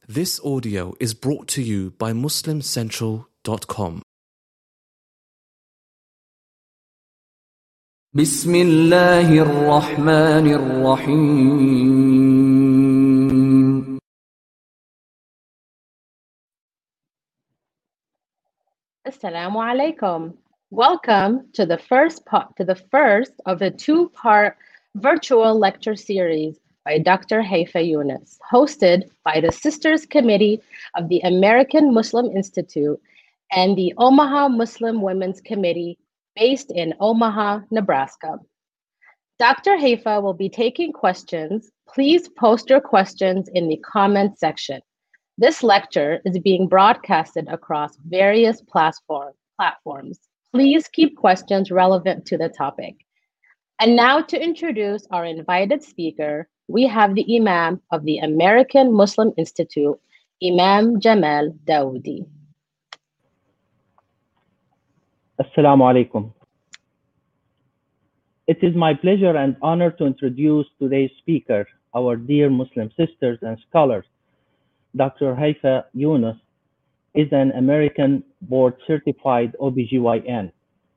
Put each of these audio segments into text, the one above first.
This audio is brought to you by MuslimCentral.com. بسم الله الرحمن الرحيم. Assalamu alaikum. Welcome to the first of the two-part virtual lecture series by Dr. Haifa Yunus, hosted by the Sisters Committee of the American Muslim Institute and the Omaha Muslim Women's Committee based in Omaha, Nebraska. Dr. Haifa will be taking questions. Please post your questions in the comment section. This lecture is being broadcasted across various platforms. Please keep questions relevant to the topic. And now to introduce our invited speaker, we have the Imam of the American Muslim Institute, Imam Jamal Dawoodi. Assalamu alaikum. It is my pleasure and honor to introduce today's speaker, our dear Muslim sisters and scholars. Dr. Haifa Yunus is an American board-certified OBGYN,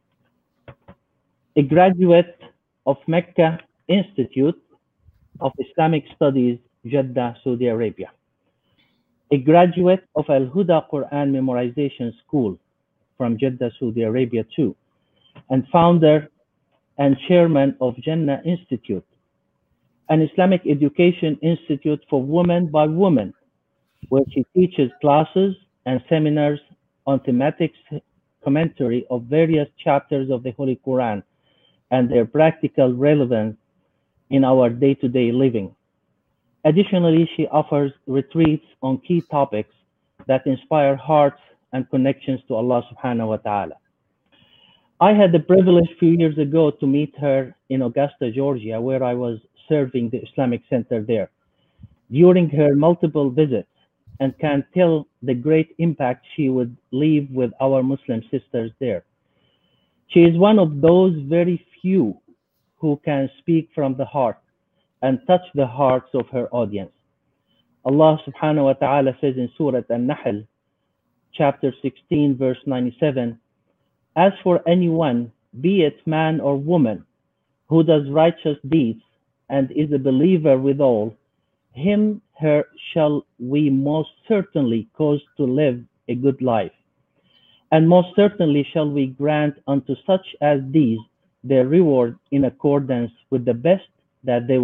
a graduate of Mecca Institute of Islamic Studies, Jeddah, Saudi Arabia, a graduate of Al-Huda Quran Memorization School from Jeddah, Saudi Arabia too, and founder and chairman of Jannah Institute, an Islamic education institute for women by women, where she teaches classes and seminars on thematic commentary of various chapters of the Holy Quran and their practical relevance in our day-to-day living. Additionally, she offers retreats on key topics that inspire hearts and connections to Allah subhanahu wa ta'ala. I had the privilege a few years ago to meet her in Augusta, Georgia, where I was serving the Islamic Center there during her multiple visits, and can tell the great impact she would leave with our Muslim sisters there. She is one of those very few who can speak from the heart and touch the hearts of her audience. Allah subhanahu wa ta'ala says in Surah An-Nahl, chapter 16, verse 97, "As for anyone, be it man or woman, who does righteous deeds and is a believer withal, her shall we most certainly cause to live a good life. And most certainly shall we grant unto such as these their reward in accordance with the best that they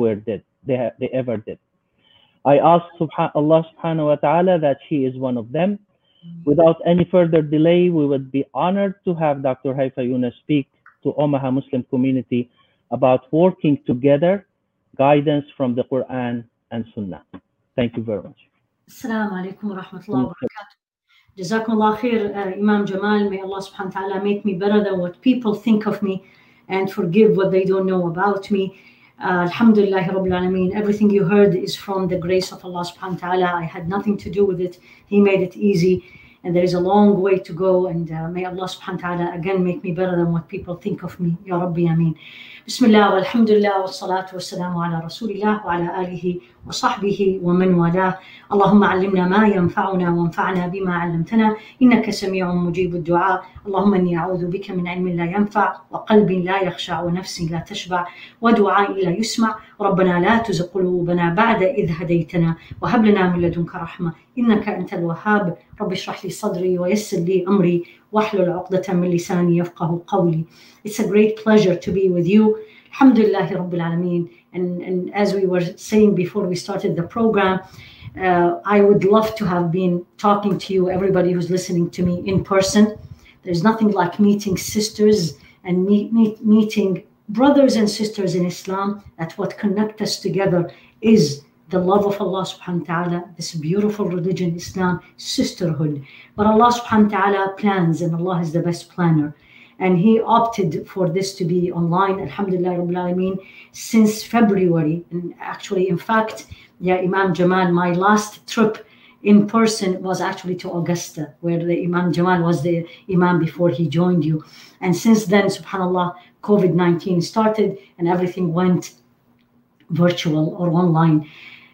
ever did." I ask Allah subhanahu wa ta'ala that she is one of them. Without any further delay, we would be honored to have Dr. Haifa Yunus speak to Omaha Muslim community about working together, guidance from the Quran and Sunnah. Thank you very much. Assalamu alaikum wa rahmatullahi wa barakatuh. Jazakumullah khair, Imam Jamal. May Allah subhanahu wa ta'ala make me better than what people think of me and forgive what they don't know about me. Alhamdulillah Rabbil Alameen. Everything you heard is from the grace of Allah subhanahu wa ta'ala. I had nothing to do with it. He made it easy. And there is a long way to go. And may Allah subhanahu wa ta'ala again make me better than what people think of me. Ya Rabbi Ameen. Bismillah walhamdulillah wa salatu wa salamu ala rasulillah wa ala alihi wa sahbihi wa man walah. Allahumma allimna ma yanfa'una wa anfa'na bima 'allamtana. Innaka sami'un mujibud du'a. Allahumma inni a'udhu bika min 'ilmin la yanfa' wa qalbin la yakhsha' wa nafsin la tashba' wa du'a'in la yusma'. ربنا لا تزغ قلوبنا بعد إذ هديتنا وهب لنا من لدنك رحمة إنك أنت الوهاب. رب اشرح لي صدري ويسر لي أمري واحلل عقدة من لساني يفقهوا قولي. It's a great pleasure to be with you. Alhamdulillah Rabbil Alameen. And as we were saying before we started the program, I would love to have been talking to you, everybody who's listening to me, in person. There's nothing like meeting sisters and meeting brothers and sisters in Islam. That what connect us together is the love of Allah subhanahu wa ta'ala, this beautiful religion, Islam, sisterhood. But Allah subhanahu wa ta'ala plans, and Allah is the best planner. And He opted for this to be online, Alhamdulillah Rabbil Alameen, since February. And actually, in fact, Imam Jamal, my last trip in person was actually to Augusta, where the Imam Jamal was the Imam before he joined you. And since then, subhanAllah, COVID-19 started and everything went virtual or online.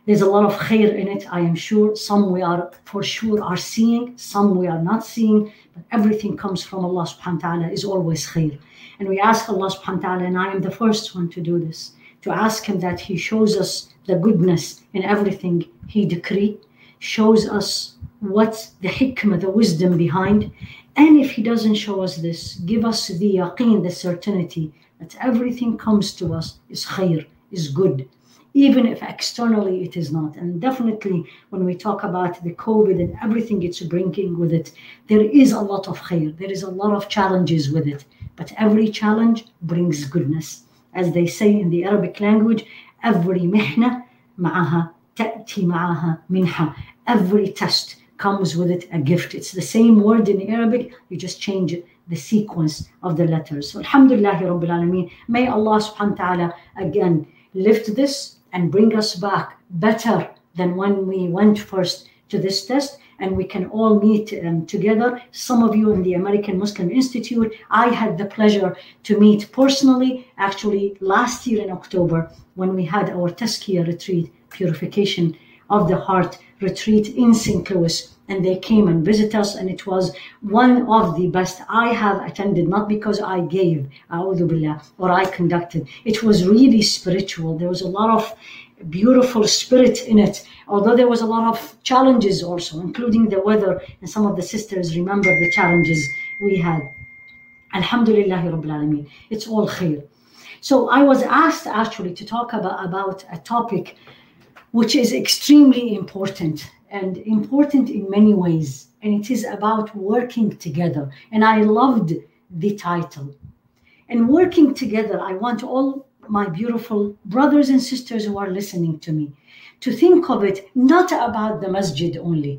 There's a lot of khair in it, I am sure. Some we are for sure are seeing, some we are not seeing, but everything comes from Allah subhanahu wa ta'ala is always khair. And we ask Allah subhanahu wa ta'ala, and I am the first one to do this, to ask Him that He shows us the goodness in everything He decree, shows us what's the hikmah, the wisdom behind. And if He doesn't show us this, give us the yaqeen, the certainty that everything comes to us is khair, is good, even if externally it is not. And definitely when we talk about the COVID and everything it's bringing with it, there is a lot of khair, there is a lot of challenges with it, but every challenge brings goodness. As they say in the Arabic language, every mihna ma'aha ta'ti ma'aha minha. Every test comes with it a gift. It's the same word in Arabic, you just change it, the sequence of the letters. So alhamdulillah Rabbil Alameen. May Allah subhanahu wa ta'ala again lift this and bring us back better than when we went first to this test, and we can all meet together. Some of you in the American Muslim Institute, I had the pleasure to meet personally, actually last year in October, when we had our Tazkiyah retreat, purification of the heart retreat in St. Louis, and they came and visited us, and it was one of the best I have attended, not because I gave, a'udhu billah, or I conducted. It was really spiritual. There was a lot of beautiful spirit in it, although there was a lot of challenges also, including the weather, and some of the sisters remember the challenges we had. Alhamdulillah Rabbil Alameen. It's all khair. So I was asked actually to talk about a topic which is extremely important, and important in many ways, and it is about working together. And I loved the title. And working together, I want all my beautiful brothers and sisters who are listening to me to think of it not about the masjid only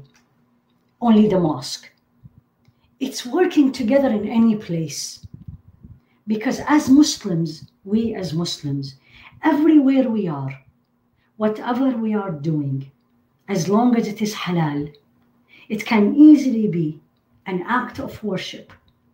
the mosque. It's working together in any place. Because as Muslims, we as Muslims, everywhere we are, whatever we are doing, as long as it is halal, it can easily be an act of worship.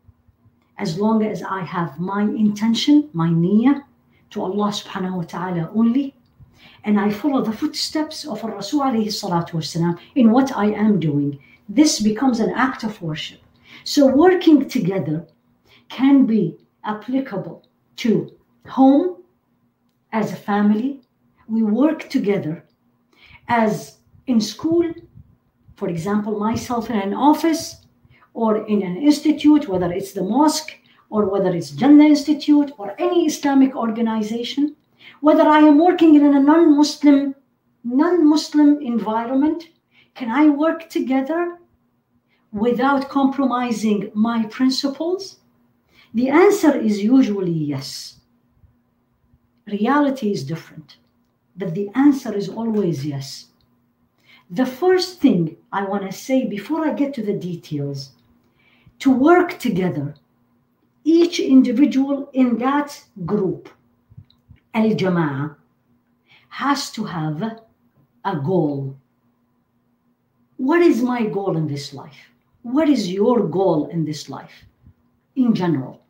As long as I have my intention, my niyyah, to Allah subhanahu wa ta'ala only, and I follow the footsteps of Rasul alayhi salatu wasalam in what I am doing, this becomes an act of worship. So working together can be applicable to home, as a family. We work together as in school, for example, myself in an office or in an institute, whether it's the mosque or whether it's Jannah Institute or any Islamic organization, whether I am working in a non-Muslim environment, can I work together without compromising my principles? The answer is usually yes. Reality is different, but the answer is always yes. The first thing I want to say before I get to the details, to work together, each individual in that group, al-jama'ah, has to have a goal. What is my goal in this life? What is your goal in this life? In general,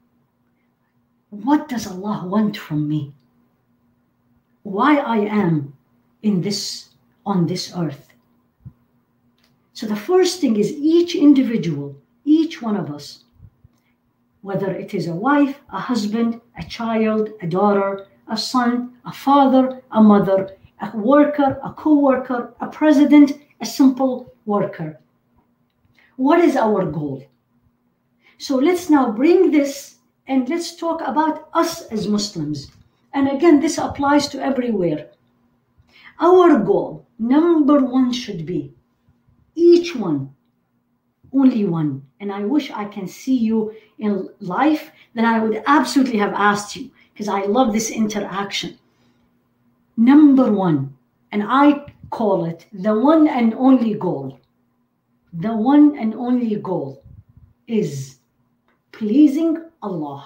what does Allah want from me? Why I am on this earth? So the first thing is each individual, each one of us, whether it is a wife, a husband, a child, a daughter, a son, a father, a mother, a worker, a co-worker, a president, a simple worker. What is our goal? So let's now bring this and let's talk about us as Muslims. And again, this applies to everywhere. Our goal, number one, should be each one, only one. And I wish I can see you in life, then I would absolutely have asked you, because I love this interaction. Number one, and I call it the one and only goal. The one and only goal is pleasing Allah.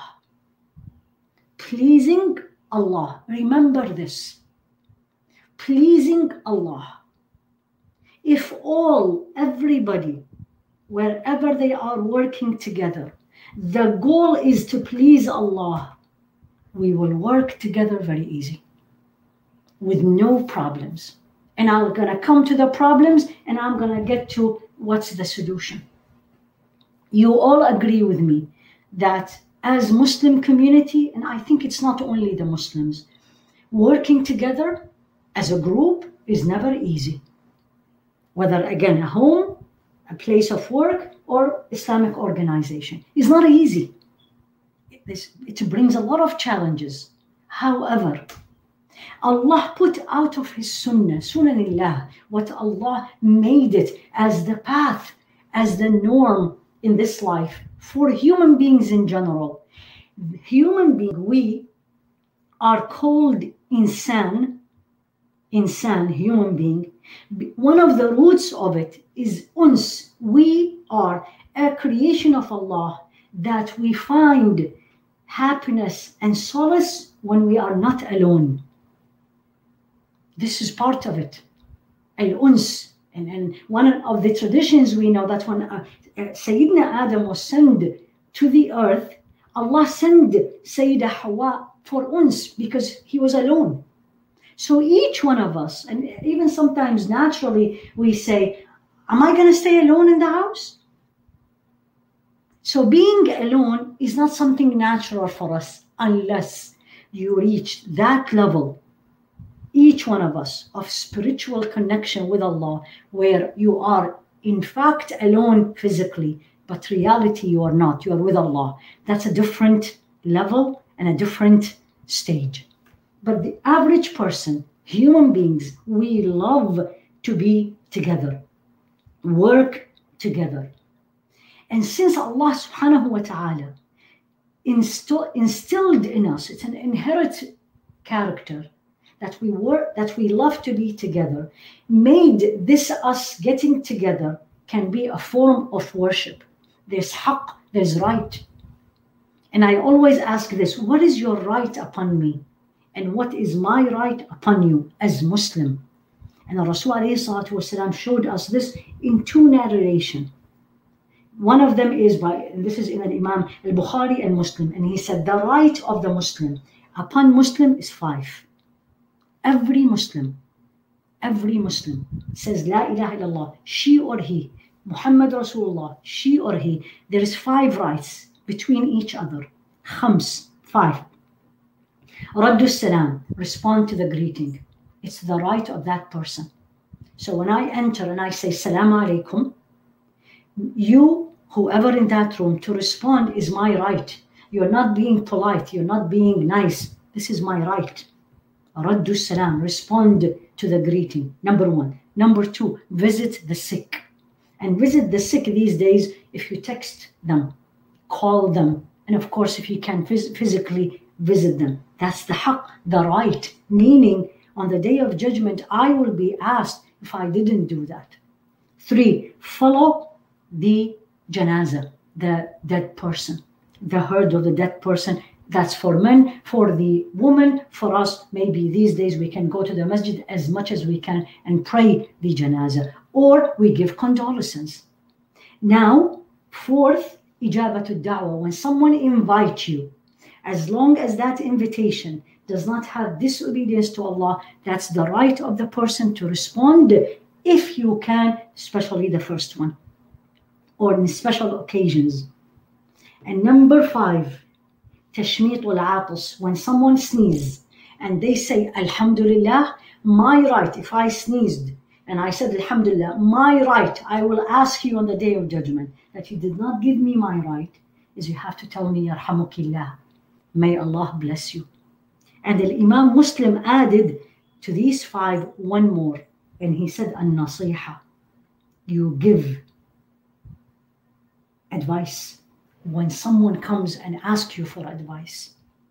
Pleasing Allah. Remember this. Pleasing Allah. If everybody, wherever they are working together, the goal is to please Allah, we will work together very easy, with no problems. And I'm going to come to the problems and I'm going to get to what's the solution. You all agree with me that as Muslim community, and I think it's not only the Muslims, working together as a group is never easy. Whether, again, a home, a place of work, or Islamic organization. It's not easy. It brings a lot of challenges. However, Allah put out of His Sunnah, Sunanillah, what Allah made it as the path, as the norm in this life for human beings in general. Human beings, we are called insan, human being. One of the roots of it is uns. We are a creation of Allah that we find happiness and solace when we are not alone. This is part of it. Al-uns. And one of the traditions we know that when Sayyidina Adam was sent to the earth, Allah sent Sayyida Hawa for uns because he was alone. So each one of us, and even sometimes naturally we say, am I going to stay alone in the house? So being alone is not something natural for us unless you reach that level, each one of us, of spiritual connection with Allah, where you are in fact alone physically, but reality you are not, you are with Allah. That's a different level and a different stage. But the average person, human beings, we love to be together, work together. And since Allah subhanahu wa ta'ala instilled in us, it's an inherent character that we love to be together, made this us getting together can be a form of worship. There's haqq, there's right. And I always ask this, what is your right upon me? And what is my right upon you as Muslim? And the Rasul ﷺ showed us this in two narrations. One of them is and this is in Imam al-Bukhari and Muslim, and he said the right of the Muslim upon Muslim is 5. Every Muslim says La ilaha illallah, she or he, Muhammad Rasulullah, she or he, there is 5 rights between each other. 5. Raddu salam, respond to the greeting. It's the right of that person. So when I enter and I say Salaam alaikum, you, whoever in that room, to respond is my right. You're not being polite, you're not being nice. This is my right. Raddu salam, respond to the greeting. Number 1. Number 2, visit the sick. And visit the sick these days if you text them, call them, and of course if you can physically visit them. That's the haqq, the right, meaning on the day of judgment I will be asked if I didn't do that. 3, follow the janazah, the dead person, the herd of the dead person. That's for men. For the woman, for us, maybe these days we can go to the masjid as much as we can and pray the janazah, or we give condolences. Now, 4th, ijabatul da'wah, when someone invites you, as long as that invitation does not have disobedience to Allah, that's the right of the person to respond if you can, especially the first one, or in special occasions. And number 5, tashmitul atas, when someone sneezes and they say Alhamdulillah, my right, if I sneezed and I said Alhamdulillah, my right, I will ask you on the day of judgment that you did not give me my right, is you have to tell me Yarhamukillah, may Allah bless you. And the Imam Muslim added to these 5 one more, and he said an-nasiha, you give advice. When someone comes and asks you for advice,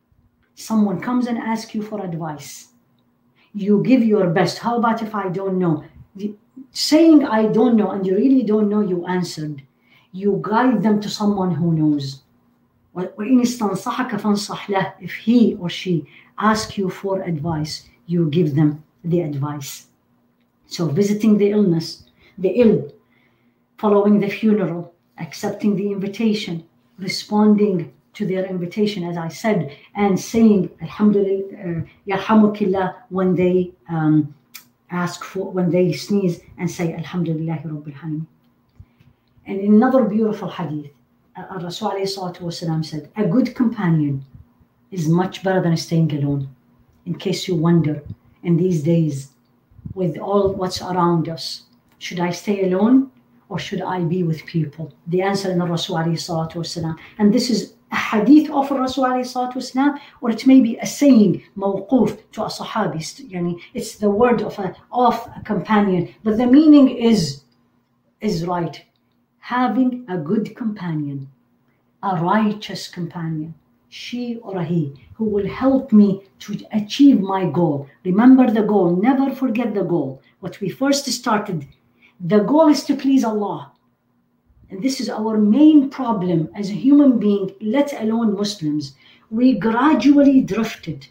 you give your best. How about if I don't know? Saying I don't know and you really don't know, you answered. You guide them to someone who knows. If he or she asks you for advice, you give them the advice. So visiting the ill, following the funeral, accepting the invitation, responding to their invitation, as I said, and saying Alhamdulillah, Yarhamukillah when they ask for when they sneeze and say Alhamdulillahi Rabbil Alamin. And in another beautiful hadith, Rasul alayhi salatu wasalam said, a good companion is much better than staying alone. In case you wonder, in these days, with all what's around us, should I stay alone or should I be with people? The answer in the Rasul alayhi salatu wasalam. And this is a hadith of Rasul alayhi salatu wasalam, or it may be a saying, mawquf, to a sahabi. Yani it's the word of a companion, but the meaning is right. Having a good companion, a righteous companion, she or a he, who will help me to achieve my goal. Remember the goal, never forget the goal. What we first started, the goal is to please Allah. And this is our main problem as a human being, let alone Muslims. We gradually drifted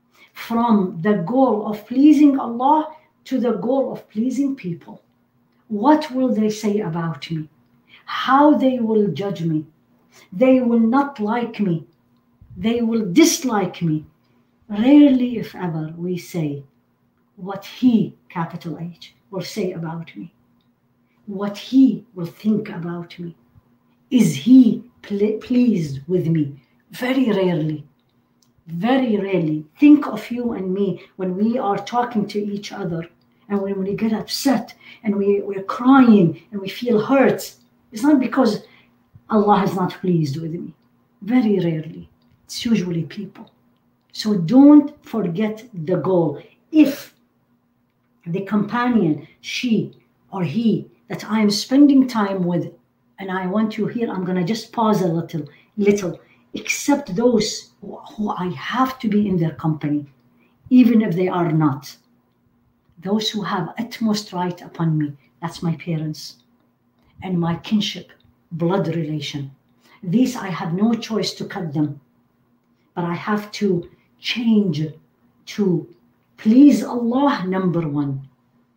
from the goal of pleasing Allah to the goal of pleasing people. What will they say about me? How they will judge me? They will not like me. They will dislike me. Rarely, if ever, we say what he, capital H, will say about me. What he will think about me. Is he pleased with me? Very rarely. Very rarely. Think of you and me when we are talking to each other and when we get upset and we're crying and we feel hurt. It's not because Allah is not pleased with me. Very rarely. It's usually people. So don't forget the goal. If the companion, she or he, that I am spending time with, and I want you here, I'm going to just pause a little, except those who I have to be in their company, even if they are not. Those who have utmost right upon me, that's my parents and my kinship, blood relation. These I have no choice to cut them, but I have to change to please Allah, number one.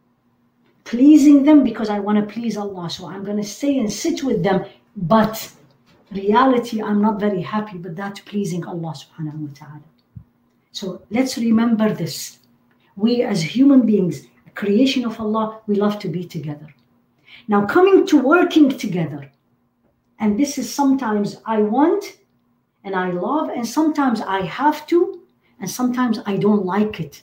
Pleasing them because I want to please Allah. So I'm going to stay and sit with them. But reality, I'm not very happy with that pleasing Allah subhanahu wa ta'ala. So let's remember this. We as human beings, a creation of Allah, we love to be together. Now coming to working together. And this is sometimes I want and I love, and sometimes I have to, and sometimes I don't like it.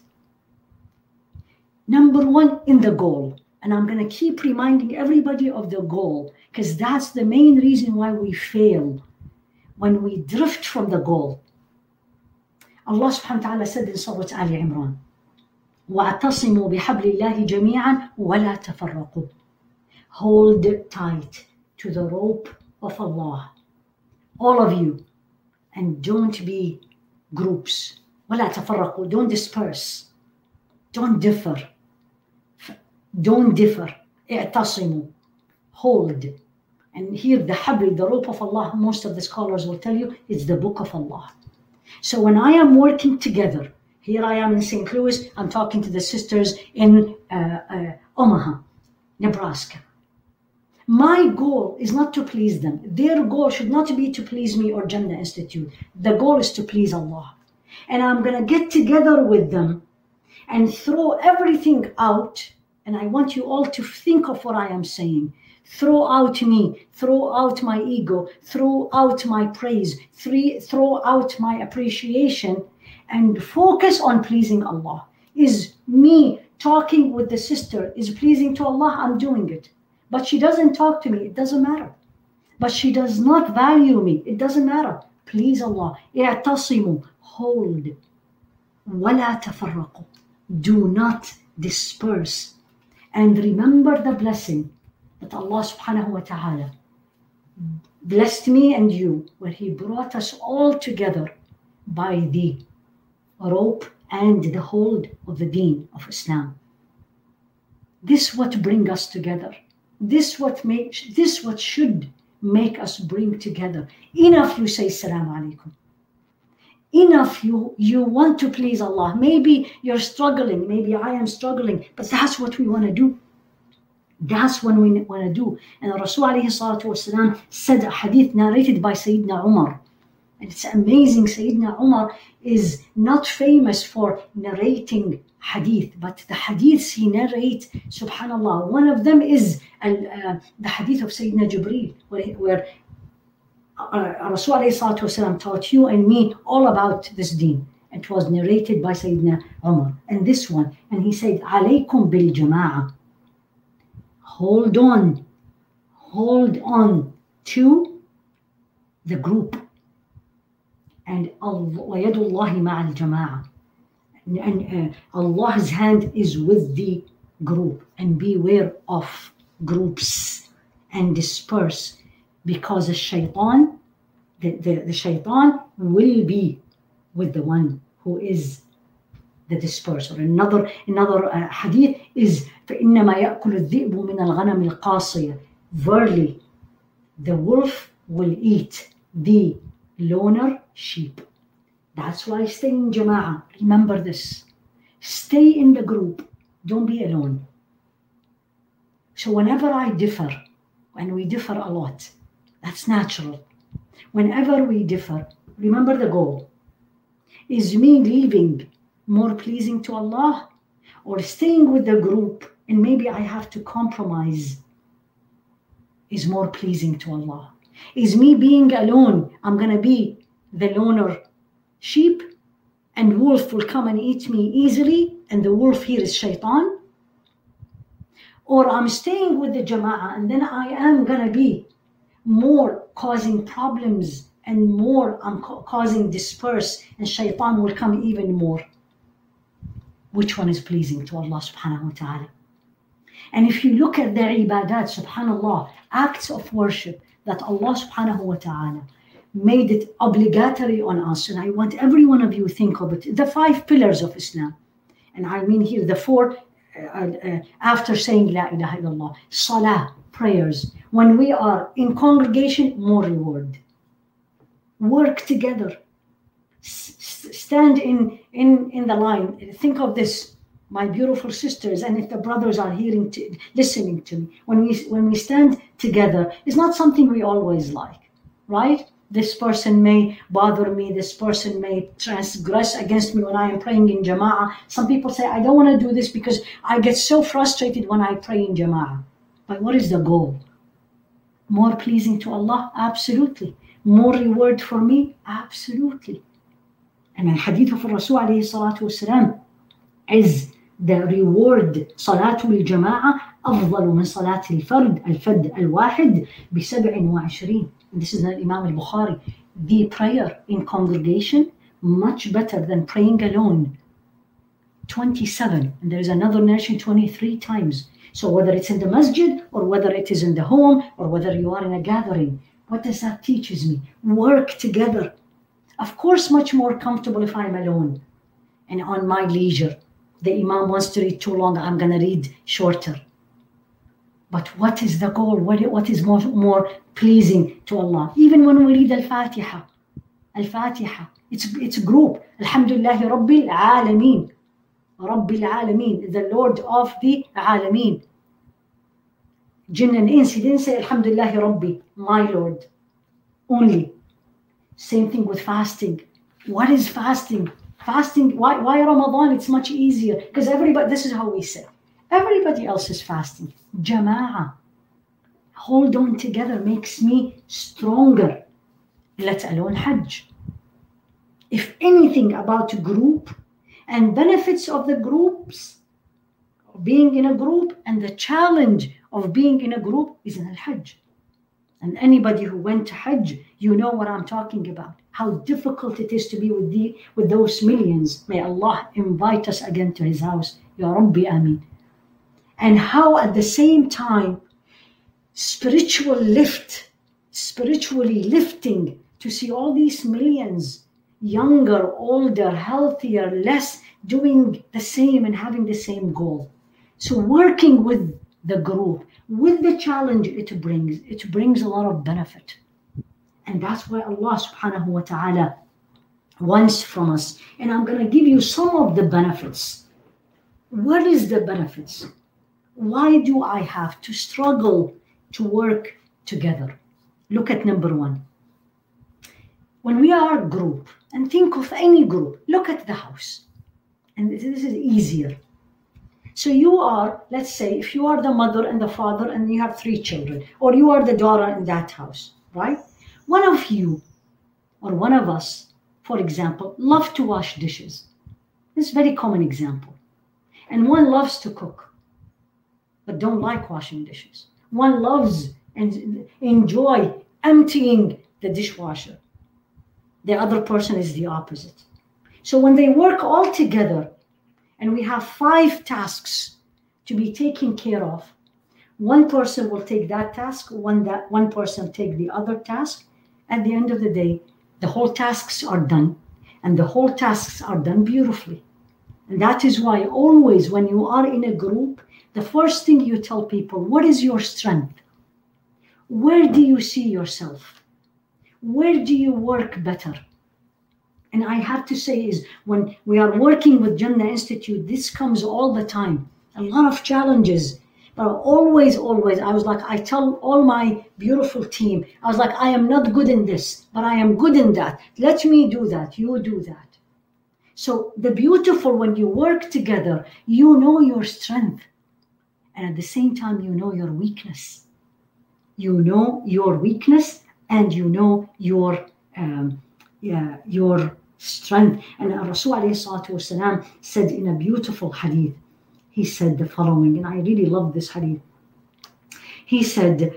Number one, in the goal. And I'm going to keep reminding everybody of the goal, because that's the main reason why we fail, when we drift from the goal. Allah subhanahu wa ta'ala said in Surah Ali Imran, وَاعْتَصِمُوا بِحَبْلِ اللَّهِ جَمِيعًا وَلَا تَفَرَّقُوا. Hold tight to the rope of Allah, all of you, and don't be groups. وَلَا تَفَرَّقُوا. Don't disperse. Don't differ. Don't differ. اعتصموا. Hold. And here the habl, the rope of Allah, most of the scholars will tell you, it's the book of Allah. So when I am working together, here I am in St. Louis, I'm talking to the sisters in Omaha, Nebraska. My goal is not to please them. Their goal should not be to please me or Jannah Institute. The goal is to please Allah. And I'm going to get together with them and throw everything out. And I want you all to think of what I am saying. Throw out me, throw out my ego, throw out my praise, throw out my appreciation, and focus on pleasing Allah. Is me talking with the sister is pleasing to Allah? I'm doing it. But she doesn't talk to me, it doesn't matter. But she does not value me, it doesn't matter. Please Allah. اعتصموا. Hold. ولا تفرقوا. Do not disperse. And remember the blessing that Allah subhanahu wa ta'ala blessed me and you, where He brought us all together by the rope and the hold of the deen of Islam. This what bring us together. This what should make us bring together. Enough you say Assalamu alaikum. Enough you want to please Allah. Maybe you're struggling, maybe I am struggling, but that's what we want to do. That's what we want to do. And Rasul alayhi salatu wasalam said, a hadith narrated by Sayyidina Umar, And it's amazing, Sayyidina Umar is not famous for narrating hadith, but the hadiths he narrates, subhanallah, one of them is the hadith of Sayyidina Jibreel, where Rasul alayhi salatu wasalam taught you and me all about this deen. It was narrated by Sayyidina Umar. And this one, and he said, alaykum bil jama'ah. Hold on to the group. And wayadullahi ma'al jama'ah. And Allah's hand is with the group. And beware of groups and disperse, because the shaitan, the shaitan will be with the one who is the disperser. Another hadith is فَإِنَّمَا يَأْكُلُ الذِّئْبُ مِنَ الْغَنَمِ الْقَاصِيَةِ. Verily, the wolf will eat the loner sheep. That's why stay in jama'ah. Remember this. Stay in the group. Don't be alone. So whenever I differ, and we differ a lot, that's natural. Whenever we differ, remember the goal. Is me leaving more pleasing to Allah, or staying with the group and maybe I have to compromise is more pleasing to Allah? Is me being alone, I'm going to be the loner sheep and wolf will come and eat me easily, and the wolf here is shaitan? Or I'm staying with the jama'ah and then I am going to be more causing problems and more I'm causing disperse, and shaitan will come even more. Which one is pleasing to Allah subhanahu wa ta'ala? And if you look at the ibadat, subhanallah, acts of worship that Allah subhanahu wa ta'ala made it obligatory on us, and I want every one of you to think of it, the 5 pillars of Islam. And I mean here the 4 after saying La ilaha illallah, salah, prayers. When we are in congregation, more reward. Work together. Stand in the line. Think of this, my beautiful sisters, and if the brothers are listening to me. When we stand together, it's not something we always like, right? This person may bother me. This person may transgress against me when I am praying in jama'ah. Some people say, I don't want to do this because I get so frustrated when I pray in jama'ah. But what is the goal? More pleasing to Allah? Absolutely. More reward for me? Absolutely. And the hadith of Rasul alayhi salatu wasalam is the reward. Salatul Jama'ah أفضل من صلاة الفرد الواحد ب27. And this is the Imam al-Bukhari. The prayer in congregation much better than praying alone. 27. And there is another narration 23 times. So whether it's in the masjid or whether it is in the home or whether you are in a gathering, what does that teaches me? Work together. Of course, much more comfortable if I'm alone and on my leisure. The Imam wants to read too long, I'm going to read shorter. But what is the goal? What is more pleasing to Allah? Even when we read Al-Fatiha, it's a group. Alhamdulillahi Rabbil Alameen. Rabbil Alameen, the Lord of the Alameen. Jinn and Ins, he didn't say Alhamdulillahi Rabbi, my Lord. Only. Same thing with fasting. What is fasting? Fasting, why Ramadan? It's much easier because everybody, this is how we say. Everybody else is fasting. Jama'ah. Hold on together makes me stronger, let alone Hajj. If anything about group and benefits of the groups, being in a group and the challenge of being in a group is in Al-Hajj. And anybody who went to Hajj, you know what I'm talking about. How difficult it is to be with those millions. May Allah invite us again to His house. Ya Rabbi Ameen. And how at the same time, spiritually lifting to see all these millions, younger, older, healthier, less, doing the same and having the same goal. So working with the group, with the challenge it brings a lot of benefit. And that's why Allah subhanahu wa ta'ala wants from us. And I'm going to give you some of the benefits. What is the benefits? Why do I have to struggle to work together? Look at number 1. when we are a group, and think of any group, look at the house. And this is easier. So you are, let's say, if you are the mother and the father and you have 3 children, or you are the daughter in that house, right? One of you or one of us, for example, love to wash dishes. This is a very common example. And one loves to cook, but don't like washing dishes. One loves and enjoy emptying the dishwasher. The other person is the opposite. So when they work all together and we have 5 tasks to be taken care of, one person will take that task, one person take the other task. At the end of the day, the whole tasks are done, and the whole tasks are done beautifully. And that is why always when you are in a group, the first thing you tell people, what is your strength? Where do you see yourself? Where do you work better? And I have to say is when we are working with Jannah Institute, this comes all the time. A lot of challenges, but always, I was like, I tell all my beautiful team, I was like, I am not good in this, but I am good in that. Let me do that, you do that. So the beautiful, when you work together, you know your strength. And at the same time, you know your weakness. You know your weakness and you know your strength. And Rasul ﷺ said in a beautiful hadith, he said the following, and I really love this hadith. He said,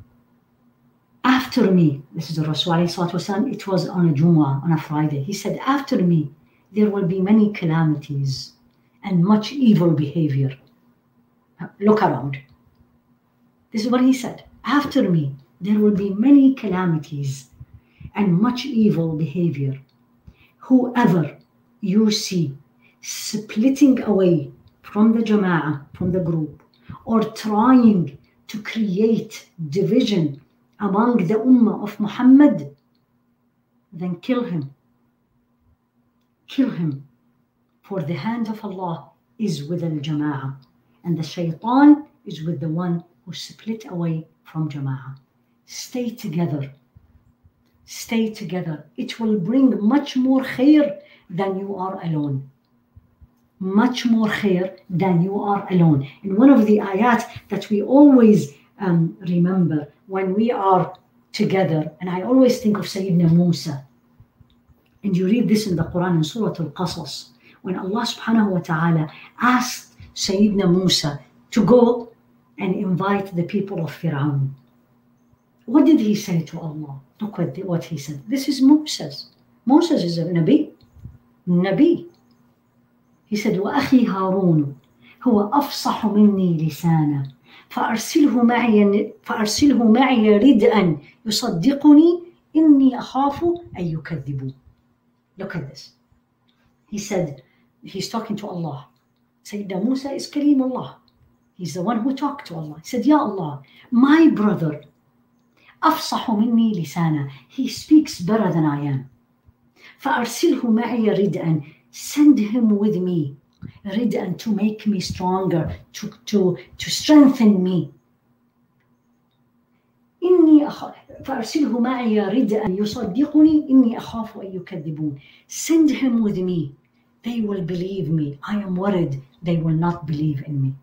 after me, this is the Rasul ﷺ, it was on a Jumu'ah, on a Friday. He said, after me, there will be many calamities and much evil behavior. Look around. This is what he said. After me, there will be many calamities and much evil behavior. Whoever you see splitting away from the Jama'ah, from the group, or trying to create division among the Ummah of Muhammad, then kill him. Kill him. For the hand of Allah is with al-Jama'ah, and the Shaitan is with the one who split away from Jama'ah. Stay together. Stay together. It will bring much more khair than you are alone. Much more khair than you are alone. And one of the ayat that we always remember when we are together, and I always think of Sayyidina Musa, and you read this in the Quran in Surah Al-Qasas, when Allah subhanahu wa ta'ala asked Sayyidina Musa to go and invite the people of Fir'aun. What did he say to Allah? Look what he said. This is Moses. Moses is a Nabi. Nabi. He said, وَأَخِي هَارُونُ هُوَ أَفْصَحُ مِنِّي لِسَانًا فأرسله معي ردءا يصدقني إني أخاف أن يكذبون. Look at this. He said, he's talking to Allah. Sayyidina Musa is Kalimullah. He's the one who talked to Allah. He said, Ya Allah, my brother, أفصح مني لسانا. He speaks better than I am. فأرسله معي ردءا. Send him with me. Rid'an, to make me stronger, to strengthen me. فأرسله معي ردءا يصدقني إني أخاف أن يكذبون. Send him with me. They will believe me. I am worried they will not believe in me.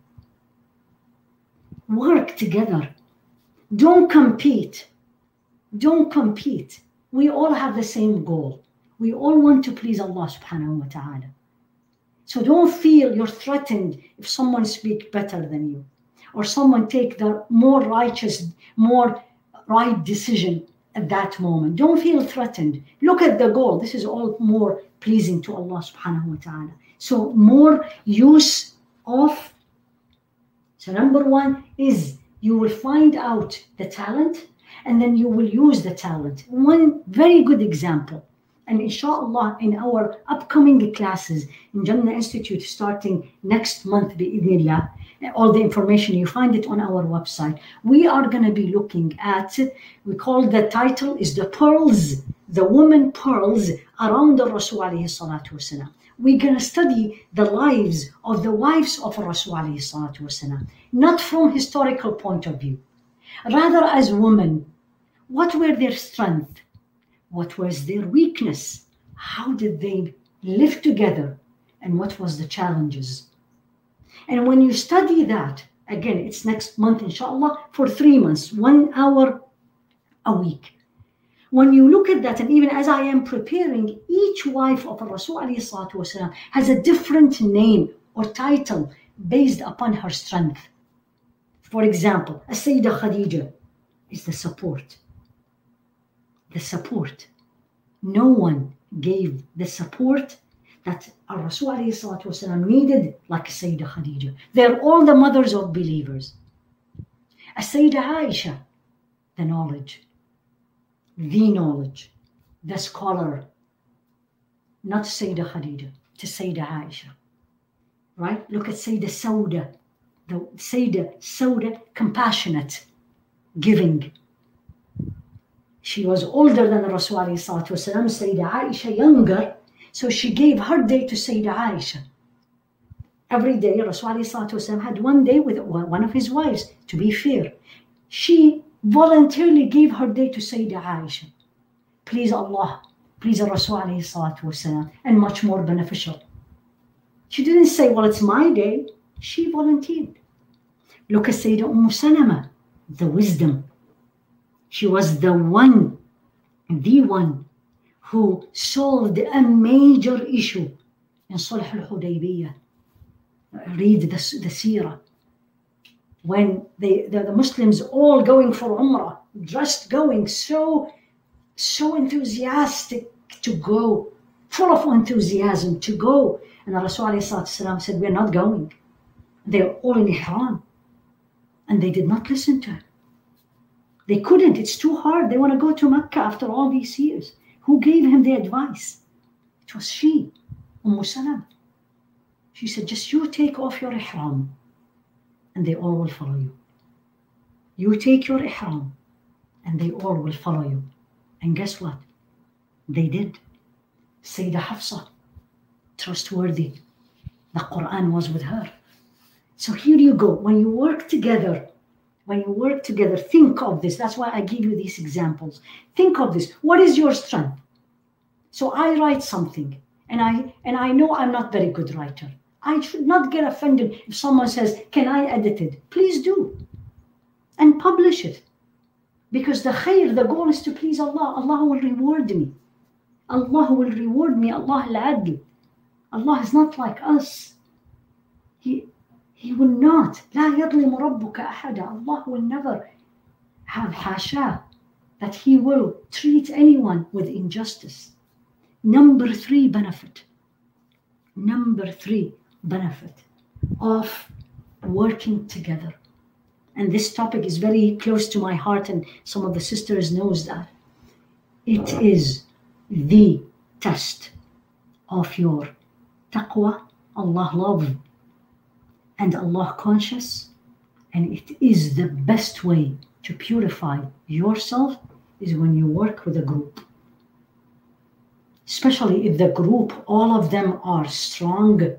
Work together. Don't compete. Don't compete. We all have the same goal. We all want to please Allah subhanahu wa ta'ala. So don't feel you're threatened if someone speaks better than you, or someone take the more righteous, more right decision at that moment. Don't feel threatened. Look at the goal. This is all more pleasing to Allah subhanahu wa ta'ala. So more use of. So number one is you will find out the talent, and then you will use the talent. One very good example. And inshallah, in our upcoming classes in Jannah Institute, starting next month, bi'idhnillah, all the information, you find it on our website. We are going to be looking at, we call the title is the pearls, the woman pearls around the Rasul alayhi salatu wasalam. We're going to study the lives of the wives of Rasul alayhi salatu wasalam, not from historical point of view, rather as women. What were their strengths? What was their weakness? How did they live together? And what was the challenges? And when you study that, again, it's next month, inshallah, for 3 months, 1 hour a week. When you look at that, and even as I am preparing, each wife of Rasul ﷺ has a different name or title based upon her strength. For example, As-Sayyidah Khadija is the support. The support. No one gave the support that Rasul ﷺ needed like Sayyidah Khadija. They're all the mothers of believers. Sayyidah Aisha, the knowledge, the scholar, not Sayyidah Khadija, to Sayyidah Aisha. Right? Look at Sayyidah Sauda, the Sayyidah Sauda, compassionate, giving. She was older than Rasul ﷺ, Sayyidah Aisha younger, so she gave her day to Sayyidah Aisha. Every day, Rasul ﷺ had one day with one of his wives, to be fair. She voluntarily gave her day to Sayyidah Aisha. Please Allah, please Rasul ﷺ, and much more beneficial. She didn't say, well, it's my day. She volunteered. Look at Sayyidah Salama, the wisdom. She was the one who solved a major issue in Sulh al-Hudaybiyah. Read the seerah. When the Muslims all going for Umrah, just going so enthusiastic to go, full of enthusiasm to go. And Rasul ﷺ said, we're not going. They're all in Ihram. And they did not listen to her. They couldn't. It's too hard. They want to go to Mecca after all these years. Who gave him the advice? It was she, Salama. She said, just you take off your Ihram and they all will follow you. You take your Ihram and they all will follow you. And guess what? They did. Sayyidah Hafsa, trustworthy. The Quran was with her. So here you go. When you work together, think of this. That's why I give you these examples. Think of this. What is your strength? So I write something, and I know I'm not very good writer. I should not get offended if someone says, can I edit it? Please do. And publish it. Because the goal is to please Allah. Allah will reward me. Allah will reward me. Allah al-Adl. Allah is not like us. He will not. لا يظلم ربك أحدا. Allah will never have hasha that He will treat anyone with injustice. Number 3 benefit of working together. And this topic is very close to my heart, and some of the sisters knows that. It is the test of your taqwa, Allah love, and Allah conscious, and it is the best way to purify yourself is when you work with a group. Especially if the group, all of them are strong-headed,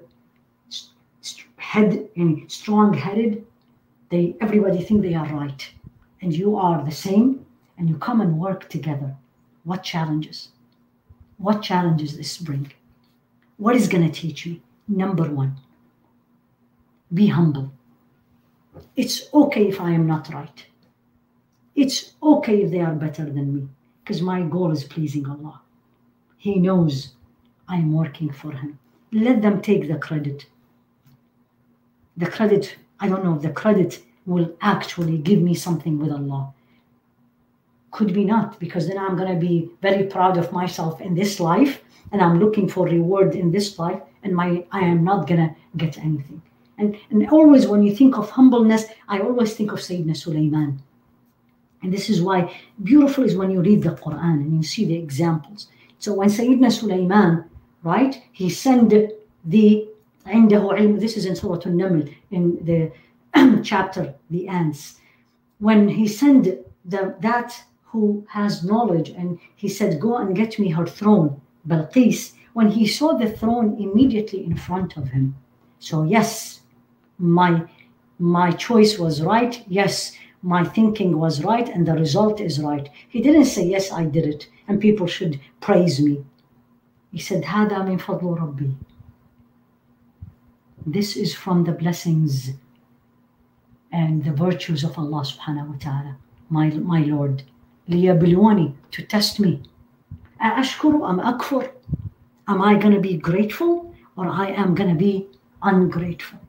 everybody think they are right, and you are the same, and you come and work together. What challenges this bring? What is going to teach me? Number 1, be humble. It's okay if I am not right. It's okay if they are better than me, because my goal is pleasing Allah. He knows I am working for Him. Let them take the credit. I don't know if the credit will actually give me something with Allah. Could be not, because then I'm going to be very proud of myself in this life, and I'm looking for reward in this life, and I am not going to get anything. And always when you think of humbleness, I always think of Sayyidina Sulaiman. And this is why beautiful is when you read the Quran and you see the examples. So when Sayyidina Sulaiman, right, he sent the عنده علم, this is in Surah An-Naml, in the chapter, the ants. When he sent that who has knowledge, and he said, go and get me her throne, Balqis, when he saw the throne immediately in front of him. So yes, my choice was right. Yes, my thinking was right and the result is right. He didn't say, yes, I did it, and people should praise me. He said, هذا من فضل ربي. This is from the blessings and the virtues of Allah subhanahu wa ta'ala, my Lord. ليبلوني, to test me. أشكر أم أكفر? Am I going to be grateful or I am going to be ungrateful?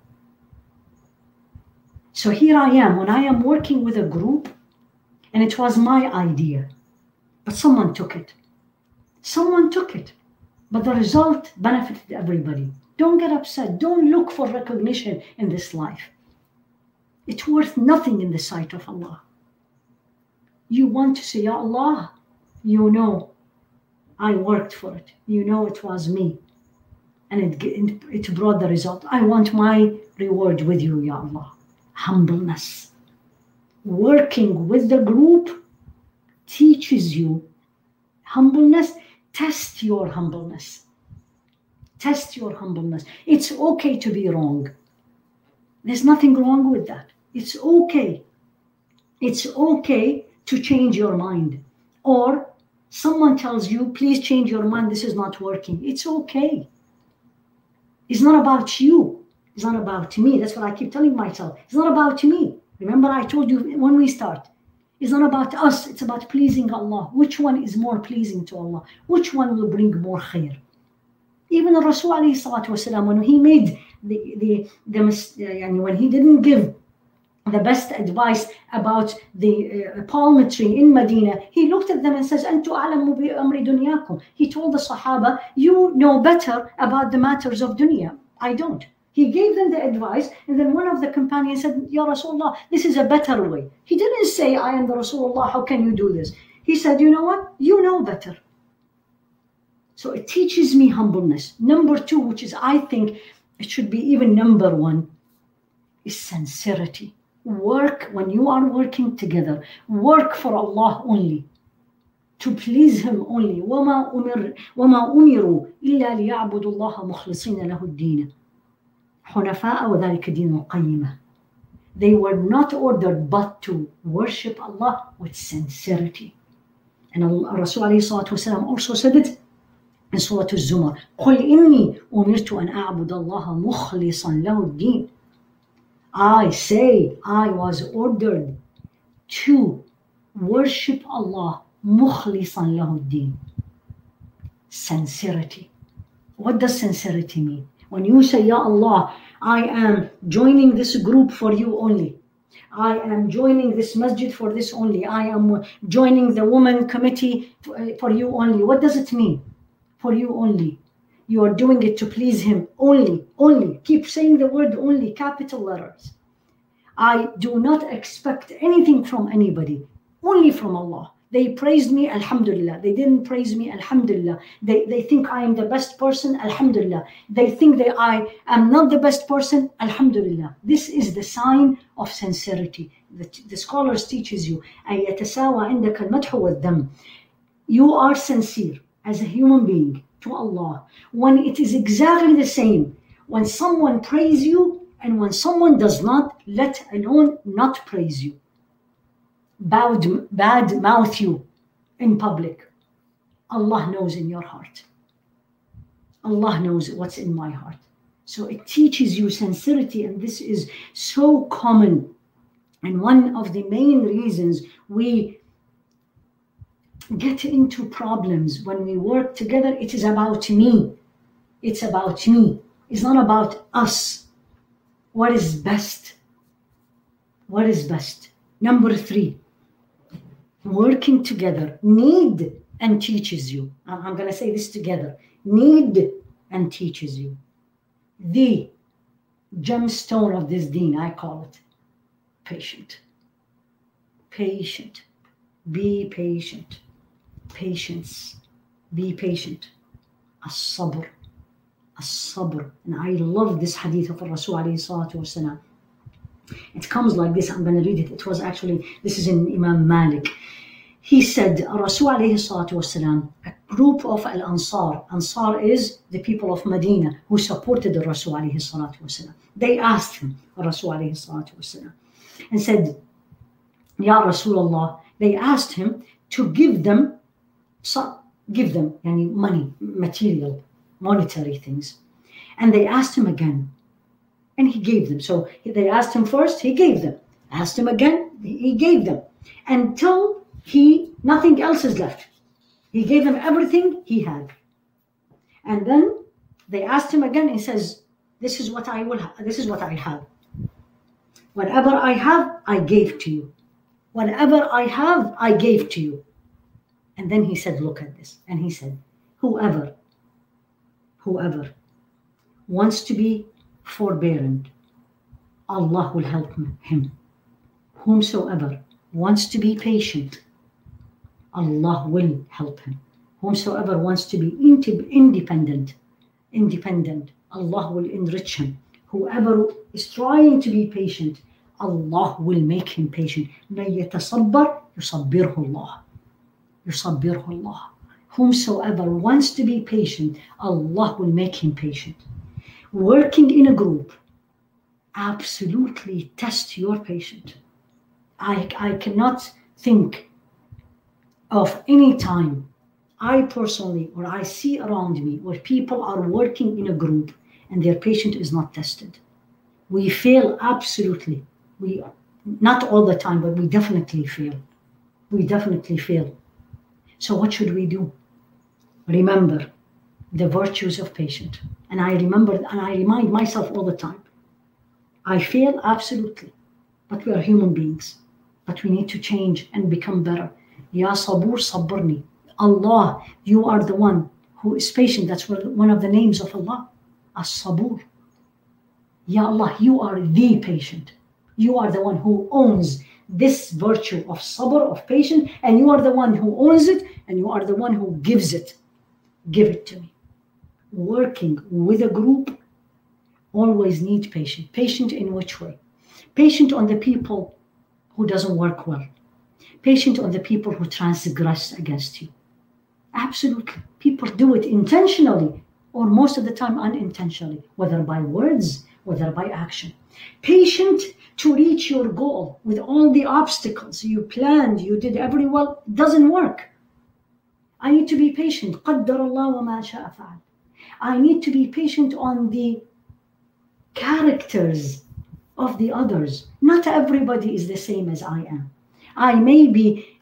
So here I am, when I am working with a group, and it was my idea, but someone took it. Someone took it, but the result benefited everybody. Don't get upset. Don't look for recognition in this life. It's worth nothing in the sight of Allah. You want to say, Ya Allah, you know I worked for it. You know it was me. And it brought the result. I want my reward with you, Ya Allah. Humbleness. Working with the group teaches you humbleness. Test your humbleness. Test your humbleness. It's okay to be wrong. There's nothing wrong with that. It's okay. It's okay to change your mind. Or someone tells you, please change your mind, this is not working. It's okay. It's not about you. It's not about me. That's what I keep telling myself. It's not about me. Remember I told you when we start. It's not about us. It's about pleasing Allah. Which one is more pleasing to Allah? Which one will bring more khair? Even the Rasul alayhi salatu wasalam, when he made when he didn't give the best advice about the palm tree in Medina, he looked at them and says, أَنْتُ أَعْلَمُ بِأَمْرِ دُنْيَاكُمْ. He told the Sahaba, you know better about the matters of dunya. I don't. He gave them the advice, and then one of the companions said, Ya Rasulullah, this is a better way. He didn't say, I am the Rasulullah, how can you do this? He said, you know what? You know better. So it teaches me humbleness. Number two, which is, I think, it should be even number one, is sincerity. Work, when you are working together, work for Allah only, to please Him only. وَمَا أُمِرُوا إِلَّا لِيَعْبُدُوا اللَّهَ مُخْلِصِينَ لَهُ الدِّينَ حُنَفَاءَ وَذَلِكَ دِينُ الْقَيِّمَةِ. They were not ordered but to worship Allah with sincerity. And Rasul alayhi salatu wasalam also said it in Surah Al-Zumar, قُلْ إِنِّي أُمِرْتُ أَنْ أَعْبُدَ اللَّهَ مُخْلِصًا لَهُ الدِّينَ. I say, I was ordered to worship Allah مُخْلِصًا لَهُ الدِّينَ. Sincerity. What does sincerity mean? When you say, Ya Allah, I am joining this group for you only. I am joining this masjid for this only. I am joining the women committee for you only. What does it mean? For you only. You are doing it to please Him only, only. Keep saying the word only, capital letters. I do not expect anything from anybody, only from Allah. They praised me, alhamdulillah. They didn't praise me, alhamdulillah. They think I am the best person, alhamdulillah. They think that I am not the best person, alhamdulillah. This is the sign of sincerity. The scholars teaches you, أن يتساوى عندك المدح والذم. You are sincere as a human being to Allah when it is exactly the same when someone praise you and when someone does not, let alone not praise you. Bad mouth you in public. Allah knows in your heart. Allah knows what's in my heart. So it teaches you sincerity, and this is so common. And one of the main reasons we get into problems when we work together, it is about me. It's about me. It's not about us. What is best? What is best? Number three, working together, need and teaches you. I'm going to say this together. Need and teaches you. The gemstone of this deen, I call it patient. Patient. Be patient. Patience. Be patient. As-sabr. As-sabr. And I love this hadith of Rasul alayhi salatu wasalam. It comes like this. I'm going to read it. It was actually, this is in Imam Malik. He said, Rasul alayhi salatu wasalam, a group of Al-Ansar. Ansar is the people of Medina who supported the Rasul alayhi salatu wasalam. They asked him, Rasul alayhi salatu wasalam, and said, Ya Rasulullah, they asked him to give them yani money, material, monetary things. And they asked him again, and he gave them. So they asked him first, he gave them. Asked him again, he gave them. Until nothing else is left. He gave them everything he had. And then they asked him again, he says, this is what I have. Whatever I have, I gave to you. Whatever I have, I gave to you. And then he said, look at this. And he said, whoever wants to be forbearant, Allah will help him. Whomsoever wants to be patient, Allah will help him. Whomsoever wants to be independent, Allah will enrich him. Whoever is trying to be patient, Allah will make him patient. مَن يَتَصَبَّرْ يُصَبِّرْهُ اللَّهُ. يُصَبِّرْهُ اللَّهُ. Whomsoever wants to be patient, Allah will make him patient. Working in a group, absolutely test your patient. I cannot think of any time I personally or I see around me where people are working in a group and their patient is not tested. We fail absolutely. We not all the time, but we definitely fail. We definitely fail. So what should we do? Remember the virtues of patient. And I remember and I remind myself all the time. I fail absolutely, but we are human beings. But we need to change and become better. Ya Sabur Sabbarni. Allah, you are the one who is patient. That's one of the names of Allah. As-Sabur. Ya Allah, you are the patient. You are the one who owns this virtue of sabr, of patience, and you are the one who owns it, and you are the one who gives it. Give it to me. Working with a group always needs patience. Patient in which way? Patient on the people who doesn't work well. Patient on the people who transgress against you. Absolutely. People do it intentionally or most of the time unintentionally, whether by words, whether by action. Patient to reach your goal with all the obstacles you planned, you did every well, doesn't work. I need to be patient. قَدَّرَ اللَّهُ وَمَا شَاءَ فَعَلَ. I need to be patient on the characters of the others. Not everybody is the same as I am. I may be